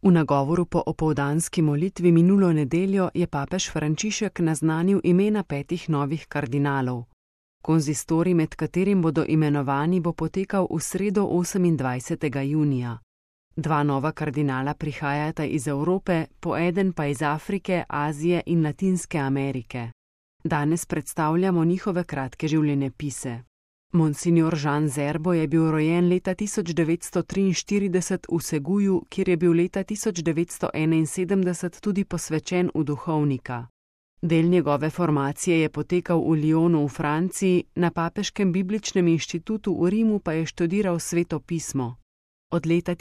V nagovoru po opoldanski molitvi minulo nedeljo je papež Frančišek naznanil imena 5 novih kardinalov. Konzistorij, med katerim bodo imenovani, bo potekal v sredo 28. junija. 2 nova kardinala prihajata iz Evrope, po eden pa iz Afrike, Azije in Latinske Amerike. Danes predstavljamo njihove kratke življenjepise. Monsignor Jean Zerbo je bil rojen leta 1943 v Seguju, kjer je bil leta 1971 tudi posvečen v duhovnika. Del njegove formacije je potekal v Lyonu v Franciji, na Papeškem bibličnem inštitutu v Rimu pa je študiral Sveto pismo. Od leta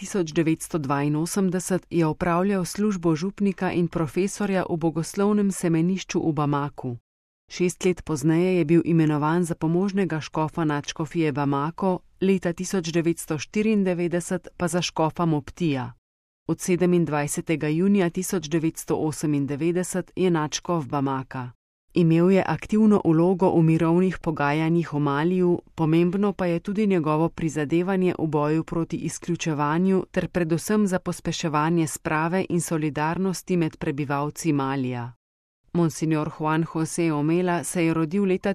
1982 je opravljal službo župnika in profesorja v bogoslovnem semenišču v Bamaku. 6 let pozneje je bil imenovan za pomožnega škofa nadškofije Bamako, leta 1994 pa za škofa Moptija. Od 27. junija 1998 je nadškof Bamaka. Imel je aktivno vlogo v mirovnih pogajanjih v Maliju, pomembno pa je tudi njegovo prizadevanje v boju proti izključevanju ter predvsem za pospeševanje sprave in solidarnosti med prebivalci Malija. Monsignor Juan José Omela se je rodil leta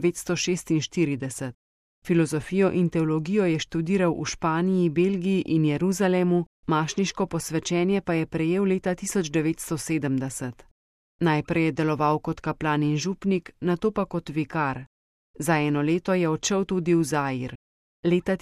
1946. Filozofijo in teologijo je študiral v Španiji, Belgiji in Jeruzalemu, mašniško posvečenje pa je prejel leta 1970. Najprej je deloval kot kaplan in župnik, nato pa kot vikar. Za 1 leto je odšel tudi v Zair. Leta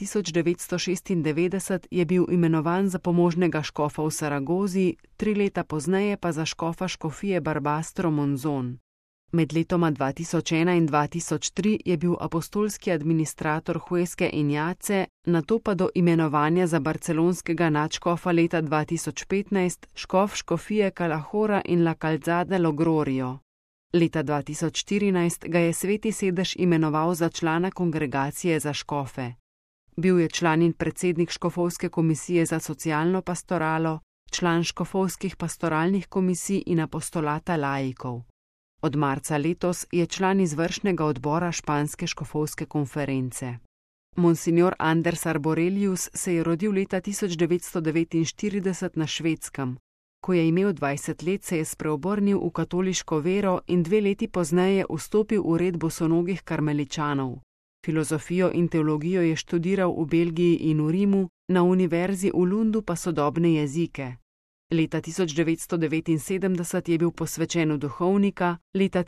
1996 je bil imenovan za pomožnega škofa v Saragozi, 3 leta pozneje pa za škofa škofije Barbastro Monzon. Med letoma 2001 in 2003 je bil apostolski administrator Huesque Iñace, nato pa do imenovanja za barcelonskega nadškofa leta 2015 škof škofije Calahorra in La Calzada Logrorio. Leta 2014 ga je Sveti sedež imenoval za člana kongregacije za škofe. Bil je član in predsednik škofovske komisije za socialno pastoralo, član škofovskih pastoralnih komisij in apostolata laikov. Od marca letos je član izvršnega odbora Španske škofovske konference. Monsignor Anders Arborelius se je rodil leta 1949 na Švedskem. Ko je imel 20 let, se je spreobrnil v katoliško vero in 2 leti pozneje vstopil v red bosonogih karmeličanov. Filozofijo in teologijo je študiral v Belgiji in v Rimu, na univerzi v Lundu pa sodobne jezike. Leta 1979 je bil posvečen v duhovnika, leta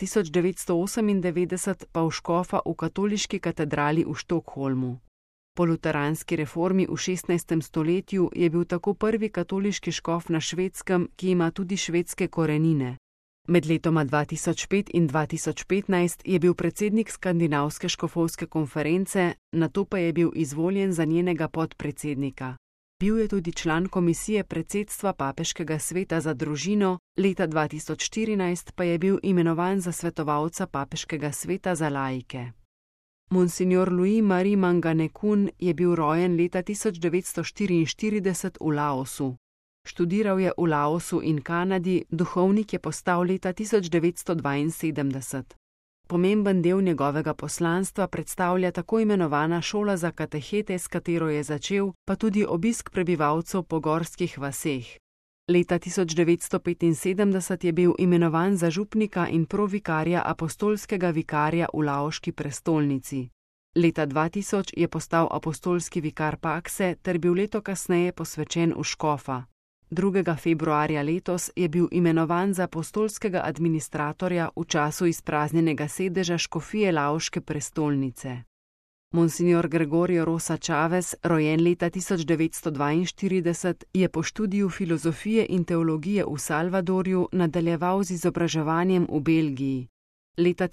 1998 pa v škofa v katoliški katedrali v Štokholmu. Po luteranski reformi v 16. stoletju je bil tako prvi katoliški škof na Švedskem, ki ima tudi švedske korenine. Med letoma 2005 in 2015 je bil predsednik Skandinavske škofovske konference, nato pa je bil izvoljen za njenega podpredsednika. Bil je tudi član komisije predsedstva Papeškega sveta za družino, leta 2014 pa je bil imenovan za svetovalca Papeškega sveta za laike. Monsignor Louis-Marie Manganekun je bil rojen leta 1944 v Laosu. Študiral je v Laosu in Kanadi, duhovnik je postal leta 1972. Pomemben del njegovega poslanstva predstavlja tako imenovana šola za katehete, s katero je začel, pa tudi obisk prebivalcev po gorskih vaseh. Leta 1975 je bil imenovan za župnika in provikarja apostolskega vikarja v laoški prestolnici. Leta 2000 je postal apostolski vikar Pakse ter bil leto kasneje posvečen v škofa. 2. februarja letos je bil imenovan za apostolskega administratorja v času izpraznjenega sedeža škofije laoške prestolnice. Monsignor Gregorio Rosa Chavez, rojen leta 1942, je po študiju filozofije in teologije v Salvadorju nadaljeval z izobraževanjem v Belgiji. Leta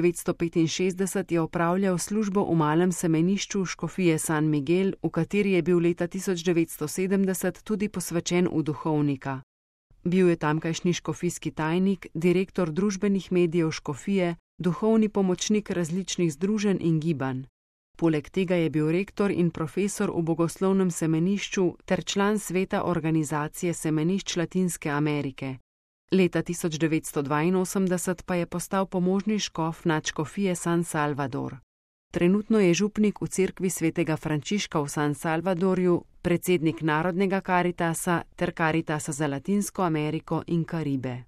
1965 je opravljal službo v malem semenišču škofije San Miguel, v kateri je bil leta 1970 tudi posvečen v duhovnika. Bil je tamkajšnji škofijski tajnik, direktor družbenih medijev škofije, duhovni pomočnik različnih združenj in gibanj. Poleg tega je bil rektor in profesor v bogoslovnem semenišču ter član sveta organizacije semenišč Latinske Amerike. Leta 1982 pa je postal pomožni škof nadškofije San Salvador. Trenutno je župnik v cerkvi svetega Frančiška v San Salvadorju, predsednik Narodnega Karitasa ter Karitasa za Latinsko Ameriko in Karibe.